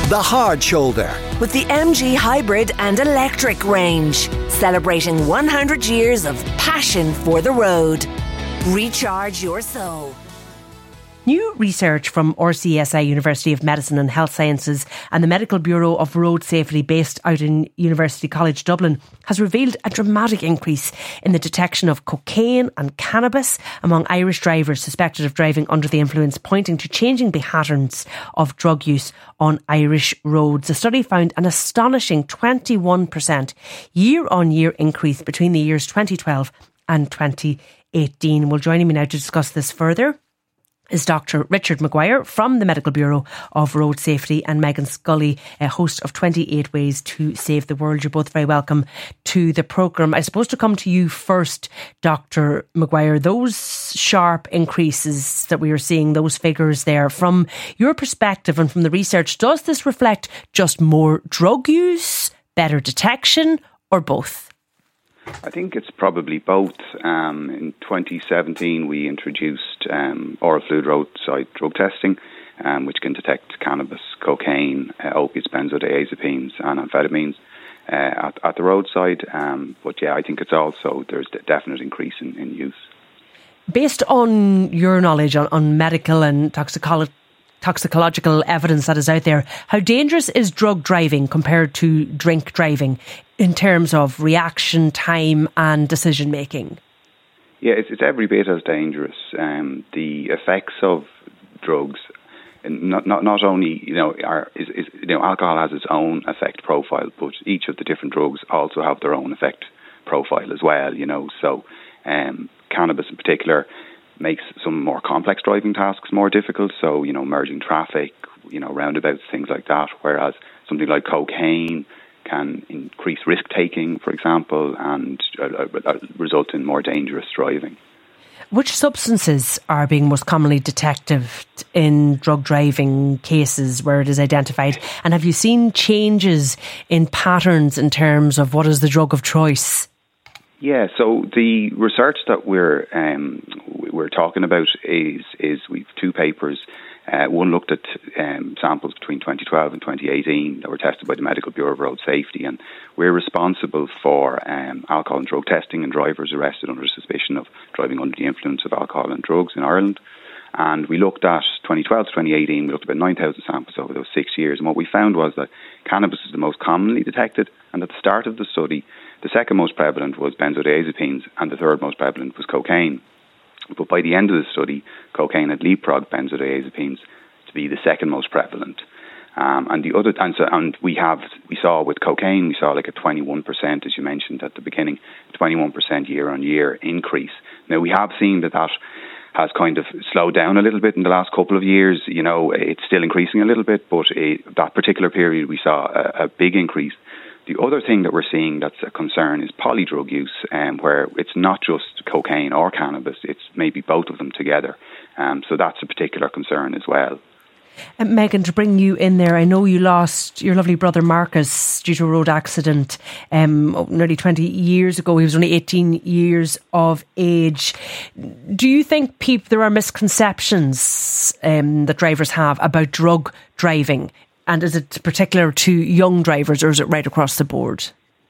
The Hard Shoulder. With the MG Hybrid and Electric range. Celebrating 100 years of passion for the road. Recharge your soul. New research from RCSI University of Medicine and Health Sciences and the Medical Bureau of Road Safety based out in University College Dublin has revealed a dramatic increase in the detection of cocaine and cannabis among Irish drivers suspected of driving under the influence, pointing to changing patterns of drug use on Irish roads. The study found an astonishing 21% year-on-year increase between the years 2012 and 2018. Well, joining me now to discuss this further is Dr. Richard Maguire from the Medical Bureau of Road Safety and Megan Scully, a host of 28 Ways to Save the World. You're both very welcome to the programme. I suppose to come to you first, Dr. Maguire, those sharp increases that we are seeing, those figures there, from your perspective and from the research, does this reflect just more drug use, better detection, or both? I think it's probably both. In 2017, we introduced oral fluid roadside drug testing, which can detect cannabis, cocaine, opiates, benzodiazepines and amphetamines at the roadside. But yeah, I think it's also, there's a definite increase in use. Based on your knowledge on medical and toxicological evidence that is out there, how dangerous is drug driving compared to drink driving in terms of reaction time and decision making? Yeah, it's every bit as dangerous. The effects of drugs, and not only alcohol has its own effect profile, but each of the different drugs also have their own effect profile as well. So cannabis in particular makes some more complex driving tasks more difficult. So, merging traffic, roundabouts, things like that. Whereas something like cocaine can increase risk-taking, for example, and result in more dangerous driving. Which substances are being most commonly detected in drug driving cases where it is identified? And have you seen changes in patterns in terms of what is the drug of choice? Yeah, so the research that we're talking about is we've two papers. One looked at samples between 2012 and 2018 that were tested by the Medical Bureau of Road Safety, and we're responsible for alcohol and drug testing and drivers arrested under suspicion of driving under the influence of alcohol and drugs in Ireland. And we looked at 2012 to 2018, we looked at about 9,000 samples over those 6 years, and what we found was that cannabis is the most commonly detected, and at the start of the study, the second most prevalent was benzodiazepines, and the third most prevalent was cocaine. But by the end of the study, cocaine had leapfrogged benzodiazepines to be the second most prevalent. We saw with cocaine, we saw like a 21%, as you mentioned at the beginning, 21% year-on-year increase. Now we have seen that has kind of slowed down a little bit in the last couple of years. It's still increasing a little bit, but that particular period we saw a big increase. The other thing that we're seeing that's a concern is polydrug use, where it's not just cocaine or cannabis, it's maybe both of them together. So that's a particular concern as well. Megan, to bring you in there, I know you lost your lovely brother Marcus due to a road accident nearly 20 years ago. He was only 18 years of age. Do you think there are misconceptions that drivers have about drug driving? And is it particular to young drivers, or is it right across the board?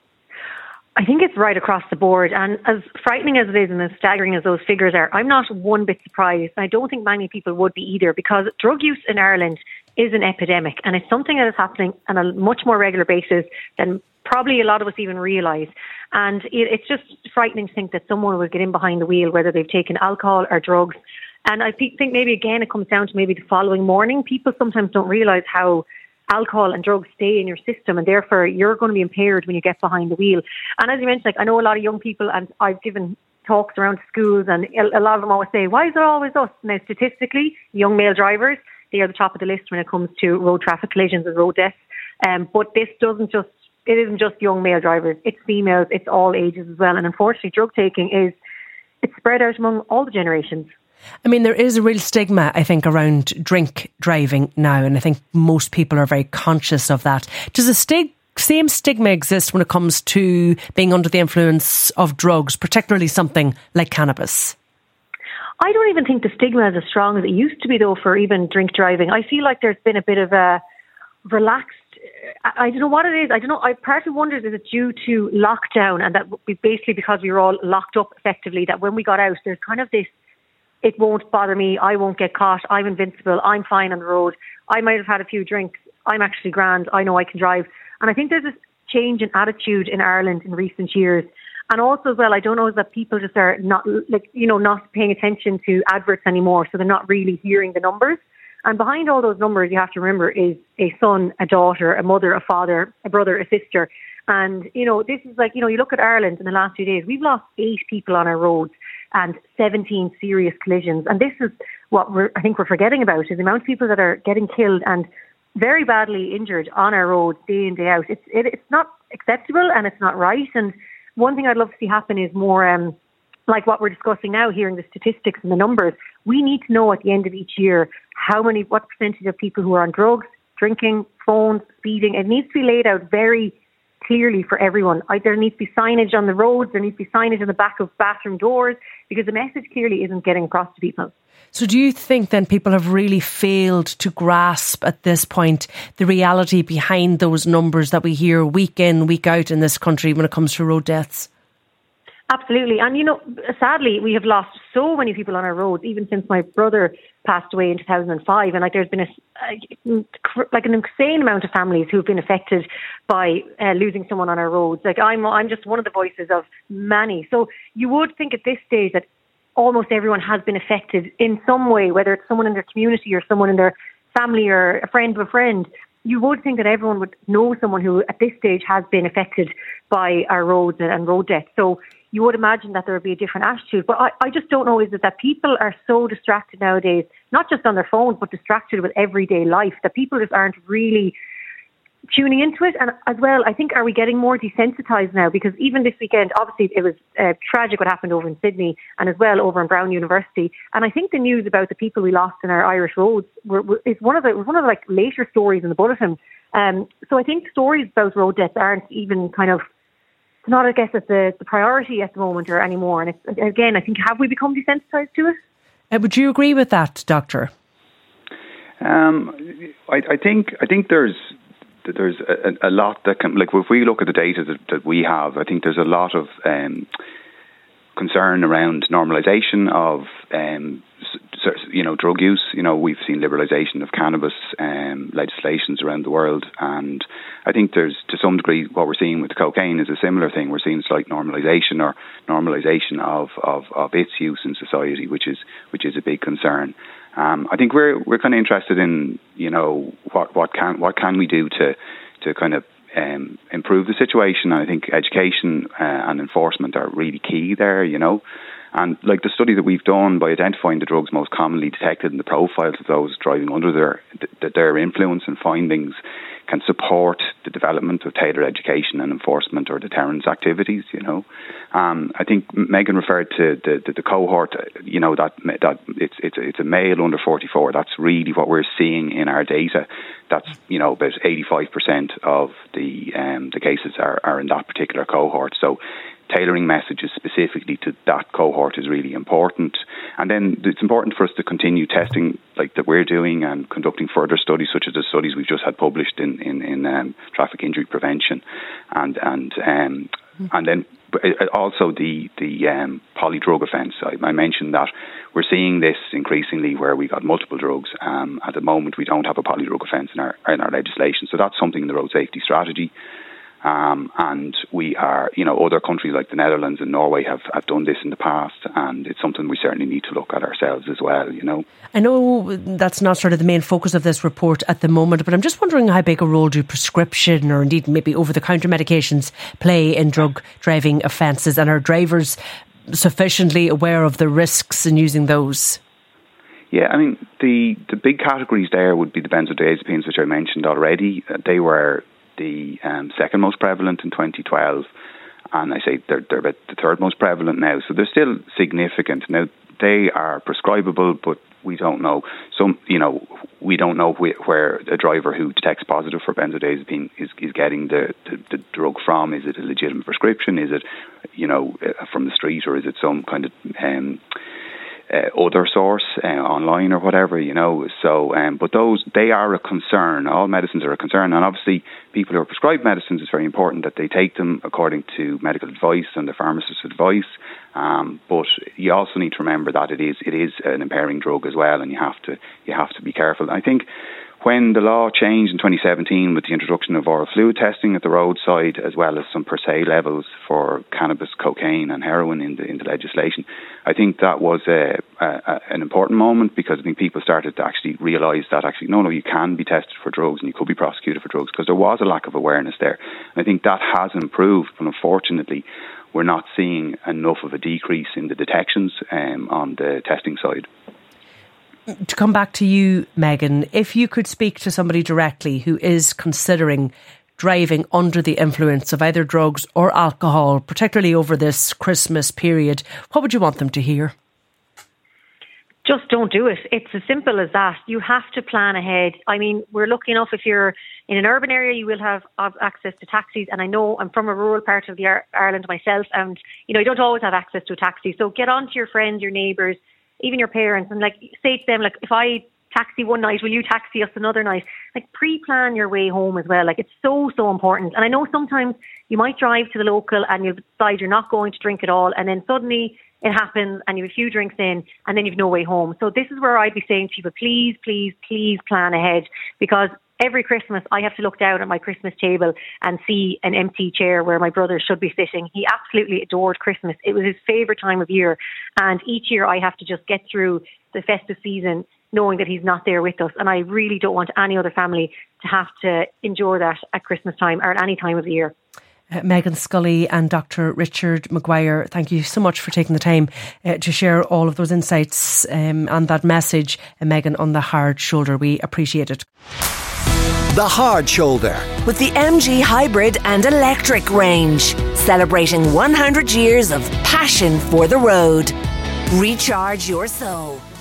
I think it's right across the board. And as frightening as it is and as staggering as those figures are, I'm not one bit surprised. I don't think many people would be either, because drug use in Ireland is an epidemic, and it's something that is happening on a much more regular basis than probably a lot of us even realise. And it's just frightening to think that someone would get in behind the wheel, whether they've taken alcohol or drugs. And I think maybe again it comes down to maybe the following morning. People sometimes don't realise how alcohol and drugs stay in your system, and therefore you're going to be impaired when you get behind the wheel. And as you mentioned, I know a lot of young people, and I've given talks around schools, and a lot of them always say, why is it always us? Now, statistically, young male drivers, they are the top of the list when it comes to road traffic collisions and road deaths. But it isn't just young male drivers, it's females, it's all ages as well. And unfortunately, drug taking it's spread out among all the generations. I mean, there is a real stigma, I think, around drink driving now, and I think most people are very conscious of that. Does the same stigma exist when it comes to being under the influence of drugs, particularly something like cannabis? I don't even think the stigma is as strong as it used to be, though, for even drink driving. I feel like there's been a bit of a relaxed. I don't know what it is. I don't know. I partly wondered, is it due to lockdown, and that basically because we were all locked up effectively, that when we got out, there's kind of this, it won't bother me, I won't get caught, I'm invincible, I'm fine on the road, I might have had a few drinks, I'm actually grand, I know I can drive. And I think there's this change in attitude in Ireland in recent years. And also as well, I don't know, is that people just are not, not paying attention to adverts anymore, so they're not really hearing the numbers. And behind all those numbers, you have to remember, is a son, a daughter, a mother, a father, a brother, a sister. And, this is like, you look at Ireland in the last few days, we've lost 8 people on our roads and 17 serious collisions. And this is what I think we're forgetting about, is the amount of people that are getting killed and very badly injured on our roads day in, day out. It's not acceptable and it's not right. And one thing I'd love to see happen is more like what we're discussing now, hearing the statistics and the numbers. We need to know at the end of each year what percentage of people who are on drugs, drinking, phones, speeding. It needs to be laid out very clearly for everyone. There needs to be signage on the roads, there needs to be signage on the back of bathroom doors, because the message clearly isn't getting across to people. So do you think then people have really failed to grasp at this point the reality behind those numbers that we hear week in, week out in this country when it comes to road deaths? Absolutely. And, sadly, we have lost so many people on our roads, even since my brother passed away in 2005. And there's been an insane amount of families who've been affected by losing someone on our roads. I'm just one of the voices of many. So you would think at this stage that almost everyone has been affected in some way, whether it's someone in their community or someone in their family or a friend of a friend. You would think that everyone would know someone who at this stage has been affected by our roads and road deaths. So you would imagine that there would be a different attitude. But I just don't know, is it that people are so distracted nowadays, not just on their phones, but distracted with everyday life, that people just aren't really tuning into it? And as well, I think, are we getting more desensitized now? Because even this weekend, obviously it was tragic what happened over in Sydney and as well over in Brown University. And I think the news about the people we lost in our Irish roads is one of the later stories in the bulletin. So I think stories about road deaths aren't even kind of, it's not, I guess, it's the priority at the moment or anymore. And it's, again, I think, have we become desensitized to it? Would you agree with that, Doctor? I think there's a lot that can, like, if we look at the data that we have, I think there's a lot of concern around normalisation of drug use. We've seen liberalisation of cannabis legislations around the world, and I think there's, to some degree, what we're seeing with cocaine is a similar thing. We're seeing slight normalisation of its use in society, which is a big concern. I think we're kind of interested in what can we do to kind of improve the situation. And I think education and enforcement are really key there, And like the study that we've done by identifying the drugs most commonly detected in the profiles of those driving under their influence and findings can support the development of tailored education and enforcement or deterrence activities, I think Megan referred to the cohort, that it's a male under 44. That's really what we're seeing in our data. That's, about 85% of the cases are in that particular cohort. So tailoring messages specifically to that cohort is really important. And then it's important for us to continue testing like that we're doing and conducting further studies, such as the studies we've just had published in traffic injury prevention, and then also the polydrug offence. I mentioned that we're seeing this increasingly where we got multiple drugs. At the moment, we don't have a polydrug offence in our legislation, so that's something in the road safety strategy. And we are, other countries like the Netherlands and Norway have done this in the past, and it's something we certainly need to look at ourselves as well, I know that's not sort of the main focus of this report at the moment, but I'm just wondering how big a role do prescription or indeed maybe over-the-counter medications play in drug driving offences, and are drivers sufficiently aware of the risks in using those? Yeah, I mean, the big categories there would be the benzodiazepines, which I mentioned already. They were the second most prevalent in 2012, and I say they're about the third most prevalent now, so they're still significant. Now, they are prescribable, but we don't know. We don't know where a driver who detects positive for benzodiazepine is getting the drug from. Is it a legitimate prescription? Is it, from the street, or is it some kind of other source online or whatever, So, but they are a concern. All medicines are a concern, and obviously people who are prescribed medicines, it's very important that they take them according to medical advice and the pharmacist's advice. But you also need to remember that it is an impairing drug as well, and you have to be careful. I think when the law changed in 2017 with the introduction of oral fluid testing at the roadside, as well as some per se levels for cannabis, cocaine and heroin in the legislation, I think that was an important moment, because I think people started to actually realise that no, you can be tested for drugs and you could be prosecuted for drugs, because there was a lack of awareness there. And I think that has improved, but unfortunately we're not seeing enough of a decrease in the detections on the testing side. To come back to you, Megan, if you could speak to somebody directly who is considering driving under the influence of either drugs or alcohol, particularly over this Christmas period, what would you want them to hear? Just don't do it. It's as simple as that. You have to plan ahead. I mean, we're lucky enough, if you're in an urban area, you will have access to taxis. And I know I'm from a rural part of Ireland myself, and you don't always have access to a taxi. So get on to your friends, your neighbours, even your parents, and say to them, if I taxi one night, will you taxi us another night? Pre-plan your way home as well. It's so important. And I know sometimes you might drive to the local and you decide you're not going to drink at all, and then suddenly it happens and you have a few drinks in and then you've no way home. So this is where I'd be saying to people, please, please, please plan ahead, because every Christmas I have to look down at my Christmas table and see an empty chair where my brother should be sitting. He absolutely adored Christmas. It was his favourite time of year. And each year I have to just get through the festive season knowing that he's not there with us. And I really don't want any other family to have to endure that at Christmas time or at any time of the year. Megan Scully and Dr. Richard Maguire, thank you so much for taking the time to share all of those insights and that message, Megan, on the hard shoulder. We appreciate it. The Hard Shoulder. With the MG Hybrid and Electric range, celebrating 100 years of passion for the road. Recharge your soul.